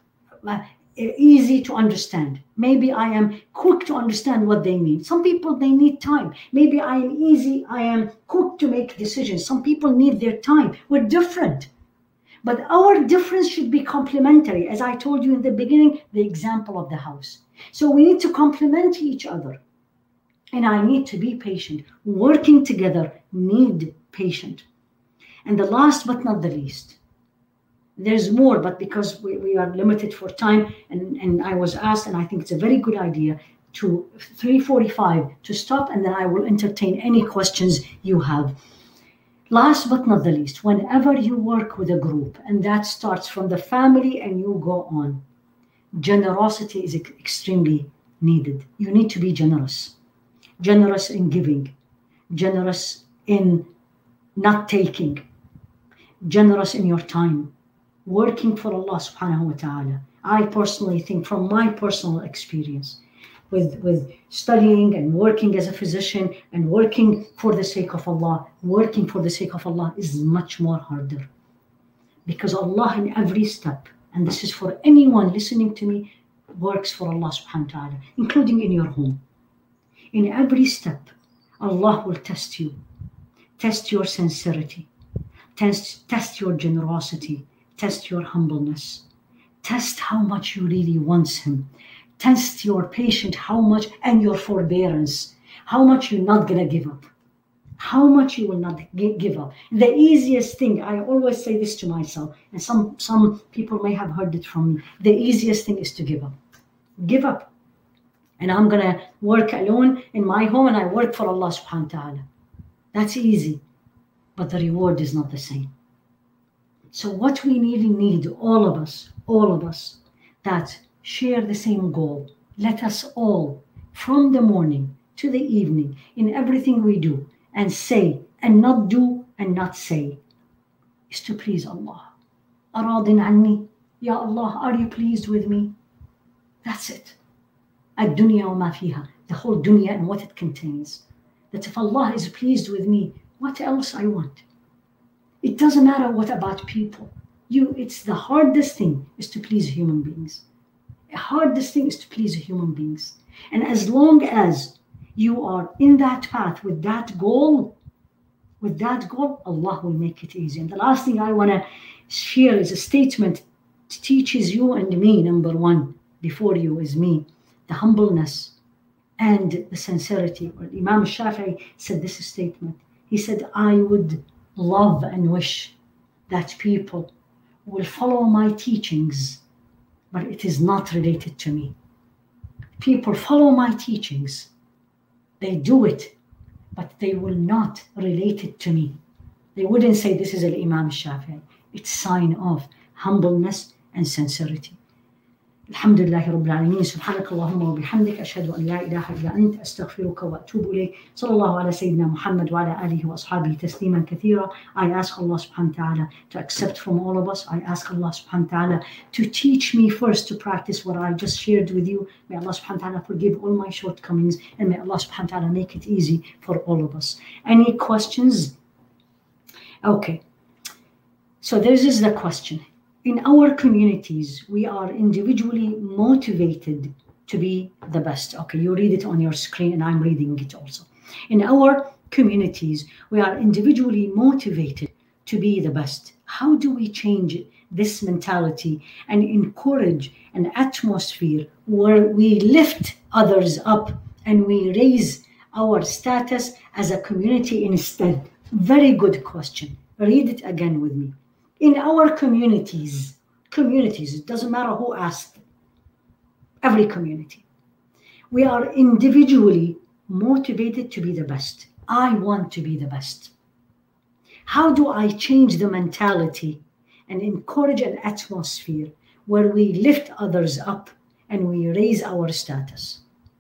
easy to understand. Maybe I am quick to understand what they mean. Some people, they need time. Maybe I am quick to make decisions. Some people need their time. We're different. But our difference should be complementary. As I told you in the beginning, the example of the house. So we need to complement each other. And I need to be patient. Working together, need patience. And the last but not the least, there's more, but because we are limited for time, and I was asked, and I think it's a very good idea, to 3:45 to stop, and then I will entertain any questions you have. Last but not the least, whenever you work with a group, and that starts from the family and you go on, generosity is extremely needed. You need to be generous. Generous in giving, generous in not taking, generous in your time, working for Allah subhanahu wa ta'ala. I personally think from my personal experience with studying and working as a physician and working for the sake of Allah, working for the sake of Allah is much more harder. Because Allah in every step, and this is for anyone listening to me, works for Allah subhanahu wa ta'ala, including in your home. In every step, Allah will test you, test your sincerity, test your generosity, test your humbleness, test how much you really want Him, test your patience, how much, and your forbearance, how much you're not going to give up, how much you will not give up. The easiest thing, I always say this to myself, and some people may have heard it from me, the easiest thing is to give up. Give up. And I'm going to work alone in my home and I work for Allah subhanahu wa ta'ala. That's easy, but the reward is not the same. So what we need, all of us that share the same goal, let us all, from the morning to the evening, in everything we do and say and not do and not say, is to please Allah. أراضٍ عني. Ya Allah, are you pleased with me? That's it. الدنيا وما فيها, the whole dunya and what it contains. That if Allah is pleased with me, what else I want? It doesn't matter what about people. It's the hardest thing is to please human beings. The hardest thing is to please human beings. And as long as you are in that path with that goal, Allah will make it easy. And the last thing I want to share is a statement that teaches you and me, number one, before you is me, the humbleness and the sincerity. Imam Shafi'i said this statement. He said, I would love and wish that people will follow my teachings, but it is not related to me. People follow my teachings, they do it, but they will not relate it to me. They wouldn't say this is Imam Shafi'i. It's sign of humbleness and sincerity. الحمد لله رب العالمين سبحانك اللهم وبحمدك أشهد أن لا إله إلا أنت أستغفرك وأتوب إليك صلى الله على سيدنا محمد وعلى آله وأصحابه تسليما كثيرا. I ask Allah subhanahu wa ta'ala to accept from all of us. I ask Allah subhanahu wa ta'ala to teach me first to practice what I just shared with you. May Allah subhanahu wa ta'ala forgive all my shortcomings, and may Allah subhanahu wa ta'ala make it easy for all of us. Any questions? Okay. So this is the question. In our communities, we are individually motivated to be the best. Okay, you read it on your screen and I'm reading it also. In our communities, we are individually motivated to be the best. How do we change this mentality and encourage an atmosphere where we lift others up and we raise our status as a community instead? Very good question. Read it again with me. In our communities, it doesn't matter who asked, every community, we are individually motivated to be the best. I want to be the best. How do I change the mentality and encourage an atmosphere where we lift others up and we raise our status?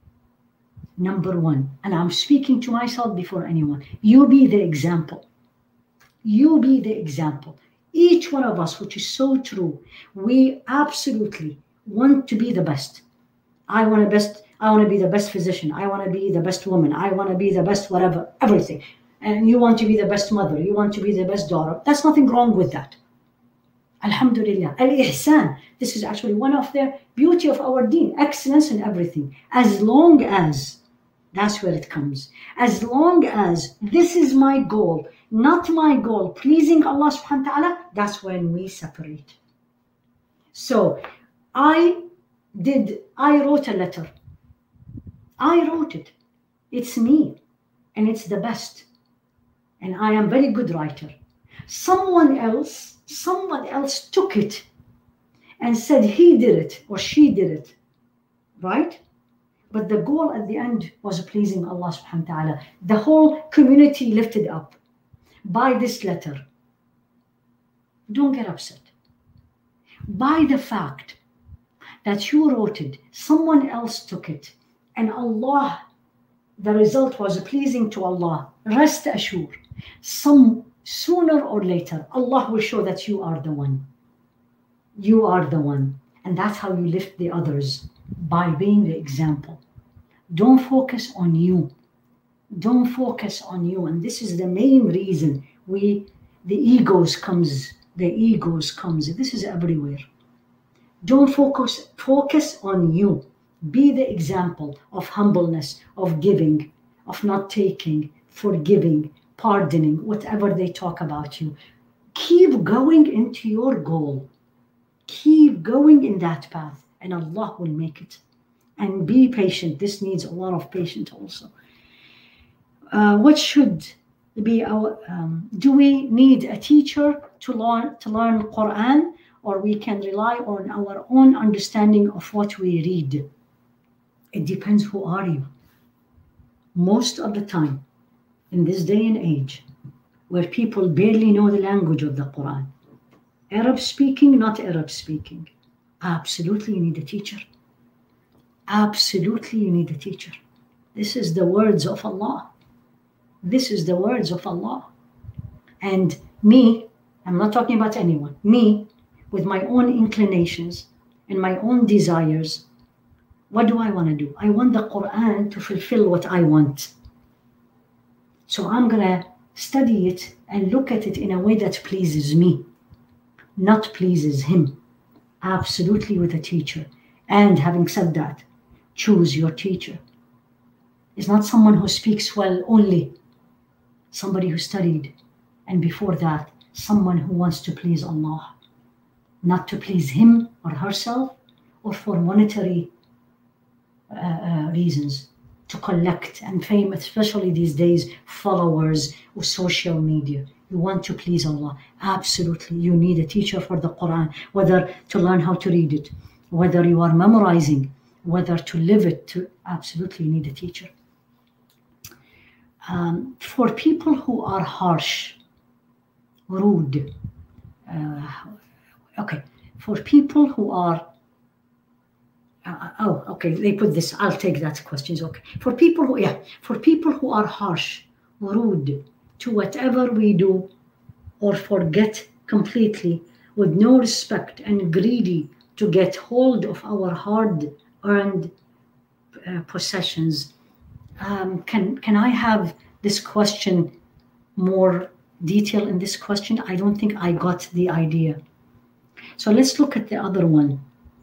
Number one, and I'm speaking to myself before anyone, you be the example. You be the example. Each one of us, which is so true, we absolutely want to be the best. I want to be the best physician. I want to be the best woman. I want to be the best whatever, everything. And you want to be the best mother. You want to be the best daughter. That's nothing wrong with that. Alhamdulillah. Al-ihsan. This is actually one of the beauty of our deen. Excellence in everything. As long as, that's where it comes. As long as this is my goal, not my goal, pleasing Allah subhanahu wa ta'ala, that's when we separate. So I wrote a letter. I wrote it. It's me. And it's the best. And I am very good writer. Someone else took it and said he did it or she did it. Right? But the goal at the end was pleasing Allah subhanahu wa ta'ala. The whole community lifted up by this letter. Don't get upset. By the fact that you wrote it, someone else took it, and Allah, the result was pleasing to Allah. Rest assured, sooner or later, Allah will show that you are the one. You are the one. And that's how you lift the others, by being the example. Don't focus on you. Don't focus on you. And this is the main reason the egos comes. This is everywhere. Don't focus on you. Be the example of humbleness, of giving, of not taking, forgiving, pardoning, whatever they talk about you. Keep going into your goal. Keep going in that path, and Allah will make it. And be patient. This needs a lot of patience also. What should be our? Do we need a teacher to learn Quran, or we can rely on our own understanding of what we read? It depends. Who are you? Most of the time, in this day and age, where people barely know the language of the Quran, Arab speaking, not Arab speaking, absolutely you need a teacher. Absolutely you need a teacher. This is the words of Allah. This is the words of Allah. And me, I'm not talking about anyone, me, with my own inclinations and my own desires, what do I want to do? I want the Quran to fulfill what I want. So I'm going to study it and look at it in a way that pleases me, not pleases him. Absolutely with a teacher. And having said that, choose your teacher. It's not someone who speaks well only, somebody who studied, and before that, someone who wants to please Allah, not to please him or herself, or for monetary reasons, to collect and fame, especially these days, followers or social media. You want to please Allah. Absolutely, you need a teacher for the Quran, whether to learn how to read it, whether you are memorizing, whether to live it, absolutely need a teacher. For people who are harsh, rude, for people who are, they put this, I'll take that question, okay. For people who are harsh, rude to whatever we do, or forget completely, with no respect and greedy to get hold of our hard-earned possessions. Can I have this question more detail in this question? I don't think I got the idea. So let's look at the other one.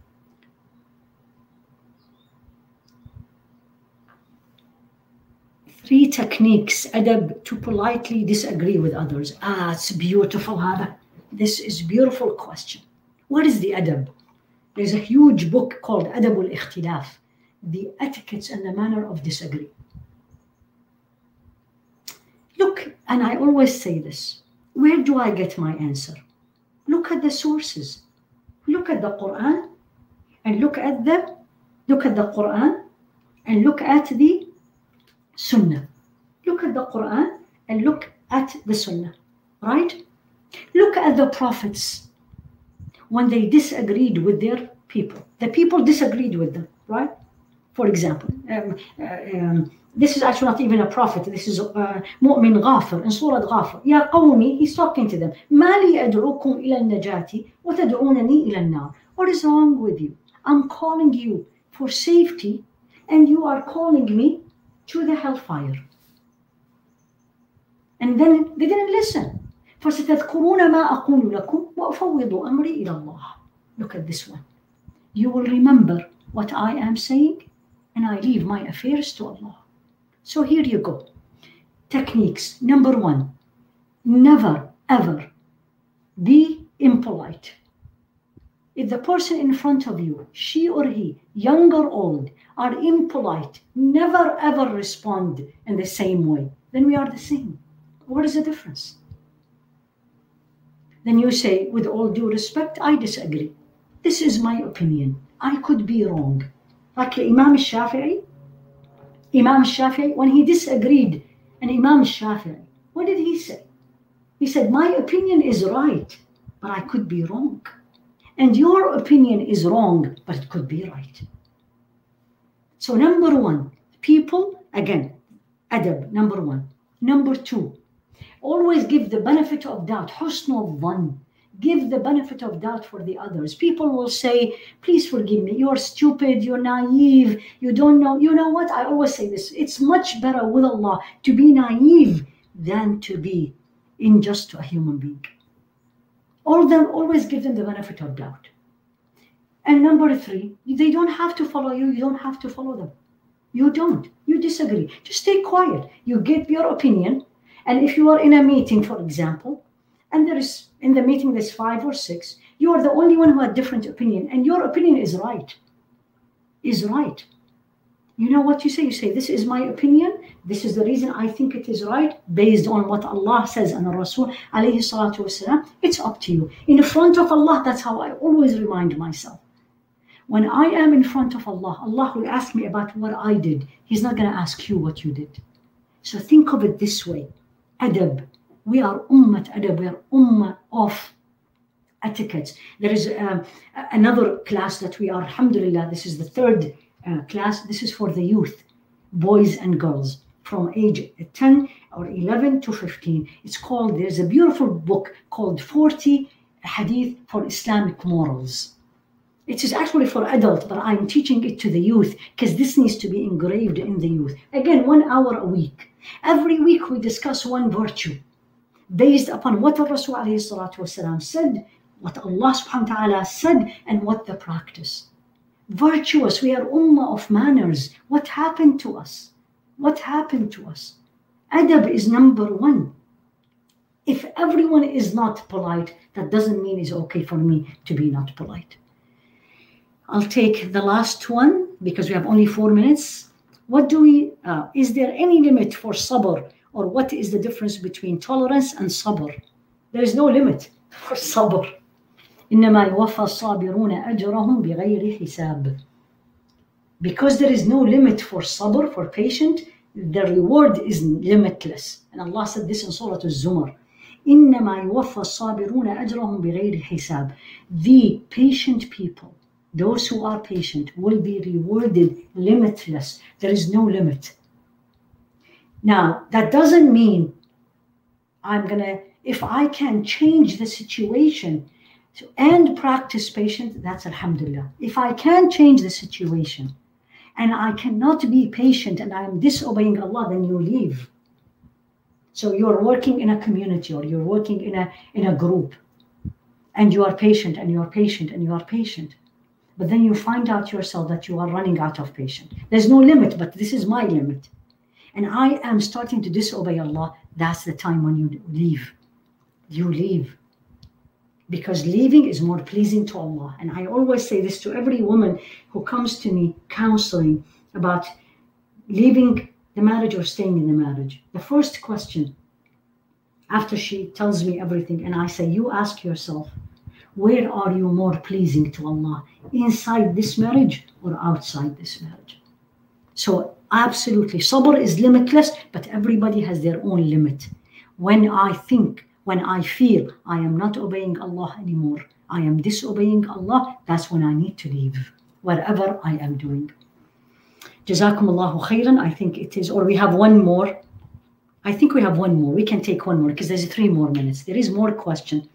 Three techniques, adab, to politely disagree with others. It's beautiful, Hada. This is a beautiful question. What is the adab? There's a huge book called Adab al-Ikhtilaf, the etiquettes and the manner of disagree. Look, and I always say this, where do I get my answer? Look at the sources. Look at the Quran and look at the Quran and look at the Sunnah. Look at the Quran and look at the Sunnah, right? Look at the prophets when they disagreed with their people. The people disagreed with them, right? For example, this is actually not even a prophet. This is Mu'min Ghafir in Surah Ghafir. Ya qawmi, he's talking to them. Ma li ad'ukum ila al-najati wa tad'unani ila an-nar. What is wrong with you? I'm calling you for safety and you are calling me to the hellfire. And then they didn't listen. فَسَتَذْكُرُونَ مَا أَقُولُ لَكُمْ وَأُفَوِّضُ أَمْرِي إِلَى اللَّهِ. Look at this one. You will remember what I am saying and I leave my affairs to Allah. So here you go. Techniques. Number one, never ever be impolite. If the person in front of you, she or he, young or old, are impolite, never ever respond in the same way, then we are the same. What is the difference? Then you say, with all due respect, I disagree. This is my opinion. I could be wrong. Like Imam Shafi'i, when he disagreed, and Imam Shafi'i, what did he say? He said, my opinion is right, but I could be wrong. And your opinion is wrong, but it could be right. So number one, people, again, adab, number one. Number two, always give the benefit of doubt, husnul dhann. Give the benefit of doubt for the others. People will say, please forgive me, you're stupid, you're naive, you don't know. You know what? I always say this, it's much better with Allah to be naive than to be unjust to a human being. Always give them the benefit of doubt. And number three, they don't have to follow you, you don't have to follow them. You don't, you disagree. Just stay quiet. You give your opinion. And if you are in a meeting, for example, and there is, in the meeting there's 5 or 6, you are the only one who had different opinion, and your opinion is right. You know what you say? You say, this is my opinion. This is the reason I think it is right, based on what Allah says and Rasul alayhi salatu wasalam. It's up to you. In front of Allah, that's how I always remind myself. When I am in front of Allah, Allah will ask me about what I did. He's not going to ask you what you did. So think of it this way. Adab. We are ummat adab. We are ummah of etiquette. There is another class that we are, alhamdulillah, this is the third class. This is for the youth, boys and girls, from age 10 or 11 to 15. It's called, there's a beautiful book called 40 a hadith for Islamic morals. It is actually for adults, but I'm teaching it to the youth because this needs to be engraved in the youth. Again, 1 hour a week. Every week we discuss one virtue based upon what the Rasul ﷺ said, what Allah subhanahu wa ta'ala said, and what the practice. Virtuous, we are ummah of manners. What happened to us? What happened to us? Adab is number 1. If everyone is not polite, that doesn't mean it's okay for me to be not polite. I'll take the last one because we have only 4 minutes. Is there any limit for sabr, or what is the difference between tolerance and sabr? There is no limit for sabr. إنما يوفى الصابرون أجرهم بغير حساب. Because there is no limit for sabr, for patient, the reward is limitless. And Allah said this in Surah Al-Zumar. إنما يوفى الصابرون أجرهم بغير حساب. The patient people, those who are patient, will be rewarded limitless. There is no limit. Now, that doesn't mean if I can change the situation and practice patience, that's alhamdulillah. If I can change the situation and I cannot be patient and I am disobeying Allah, then you leave. So you're working in a community or you're working in a group and you are patient and you are patient and you are patient. But then you find out yourself that you are running out of patience. There's no limit, but this is my limit. And I am starting to disobey Allah. That's the time when you leave. You leave. Because leaving is more pleasing to Allah. And I always say this to every woman who comes to me counseling about leaving the marriage or staying in the marriage. The first question, after she tells me everything, and I say, you ask yourself, where are you more pleasing to Allah? Inside this marriage or outside this marriage? So absolutely, sabr is limitless, but everybody has their own limit. When I feel I am not obeying Allah anymore, I am disobeying Allah, that's when I need to leave, whatever I am doing. Jazakum Allahu khairan. I think it is, or we have one more. I think we have one more. We can take one more because there's 3 more minutes. There is more question.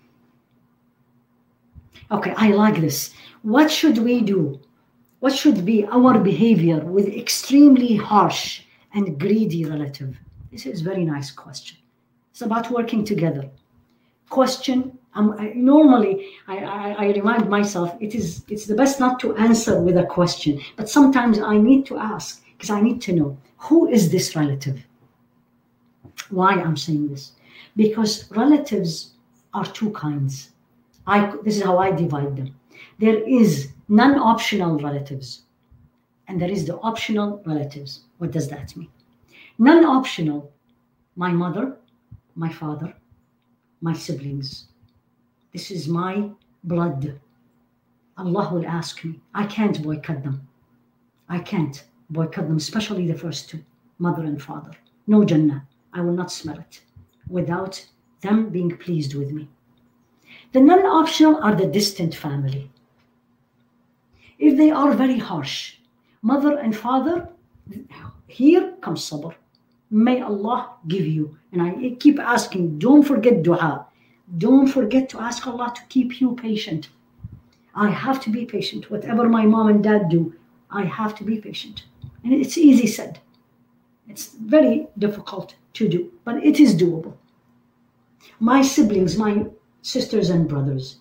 Okay, I like this. What should we do? What should be our behavior with extremely harsh and greedy relative? This is a very nice question. It's about working together. Question. Normally, I remind myself it's the best not to answer with a question, but sometimes I need to ask because I need to know who is this relative. Why I'm saying this? Because relatives are 2 kinds. This is how I divide them. There is non-optional relatives, and there is the optional relatives. What does that mean? Non-optional, my mother, my father, my siblings. This is my blood. Allah will ask me. I can't boycott them. I can't boycott them, especially the first 2, mother and father. No Jannah. I will not smell it without them being pleased with me. The non-optional are the distant family. If they are very harsh, mother and father, here comes sabr. May Allah give you. And I keep asking, don't forget dua. Don't forget to ask Allah to keep you patient. I have to be patient. Whatever my mom and dad do, I have to be patient. And it's easy said. It's very difficult to do, but it is doable. My siblings, my sisters and brothers.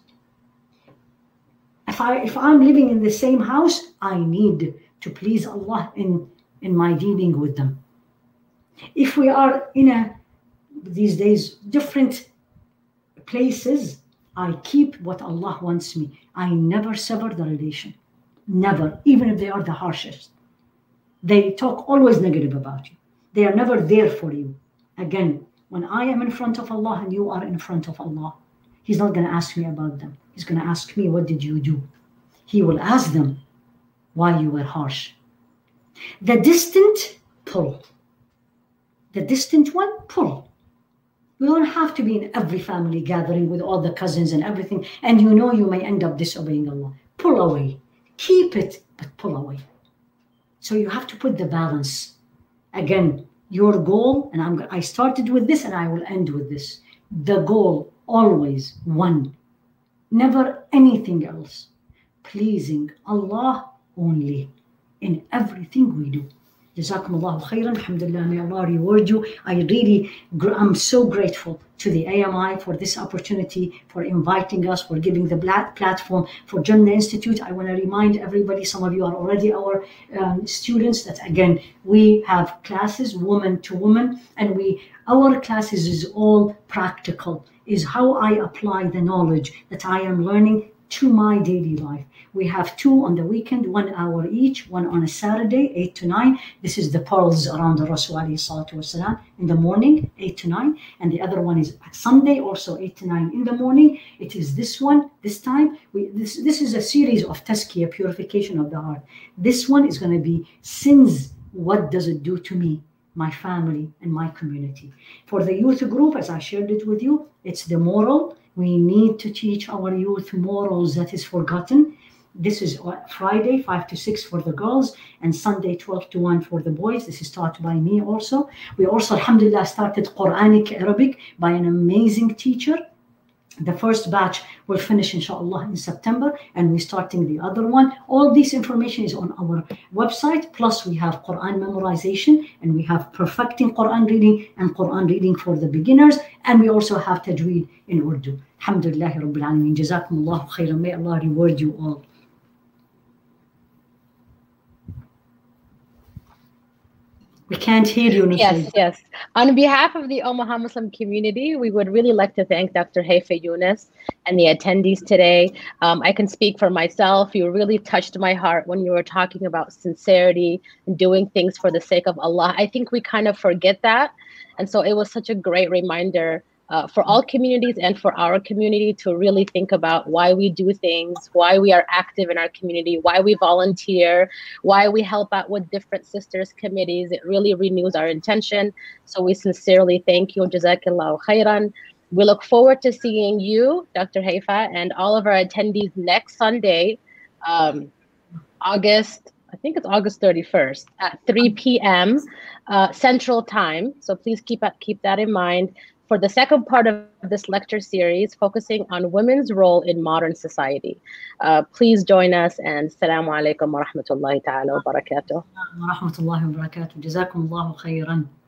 If I'm living in the same house, I need to please Allah in my dealing with them. If we are in these days different places, I keep what Allah wants me. I never sever the relation. Never, even if they are the harshest. They talk always negative about you. They are never there for you. Again, when I am in front of Allah and you are in front of Allah, He's not going to ask me about them. He's going to ask me, what did you do? He will ask them why you were harsh. The distant, pull. The distant one, pull. You don't have to be in every family gathering with all the cousins and everything, and you know you may end up disobeying Allah. Pull away. Keep it, but pull away. So you have to put the balance. Again, your goal, and I started with this and I will end with this. The goal, always, 1, never anything else. Pleasing Allah only in everything we do. Jazakumullahu khairan. Alhamdulillah, may Allah reward you. I'm so grateful to the AMI for this opportunity, for inviting us, for giving the platform for Jannah Institute. I want to remind everybody, some of you are already our students, that again, we have classes, woman to woman, and our classes is all practical, is how I apply the knowledge that I am learning to my daily life. We have 2 on the weekend, 1 hour each, one on a Saturday, 8 to 9. This is the pearls around the Rasul alayhi salatu wasalam in the morning, 8 to 9. And the other one is Sunday, also 8 to 9 in the morning. It is this one, this time. This is a series of tazkiyah, purification of the heart. This one is going to be sins. What does it do to me, my family, and my community? For the youth group, as I shared it with you, it's the moral. We need to teach our youth morals that is forgotten. This is Friday, 5 to 6 for the girls, and Sunday, 12 to 1 for the boys. This is taught by me also. We also, alhamdulillah, started Quranic Arabic by an amazing teacher. The first batch will finish, inshallah, in September, and we're starting the other one. All this information is on our website. Plus, we have Quran memorization, and we have perfecting Quran reading and Quran reading for the beginners. And we also have Tajweed in Urdu. Alhamdulillah, Rabbil Alameen. Jazakumullahu khairan. May Allah reward you all. We can't hear you, Nusayb. Yes. On behalf of the Omaha Muslim community, we would really like to thank Dr. Haifa Yunus and the attendees today. I can speak for myself. You really touched my heart when you were talking about sincerity and doing things for the sake of Allah. I think we kind of forget that. And so it was such a great reminder for all communities and for our community to really think about why we do things, why we are active in our community, why we volunteer, why we help out with different sisters committees. It really renews our intention. So we sincerely thank you. Jazakallahu khairan. We look forward to seeing you, Dr. Haifa, and all of our attendees next Sunday, August 31st at 3 p.m. Central Time. So please keep that in mind for the second part of this lecture series, focusing on women's role in modern society. Please join us, and Assalamu alaikum wa rahmatullahi ta'ala wa barakatuh. Wa rahmatullahi wa barakatuh. Jazakumullahu khairan.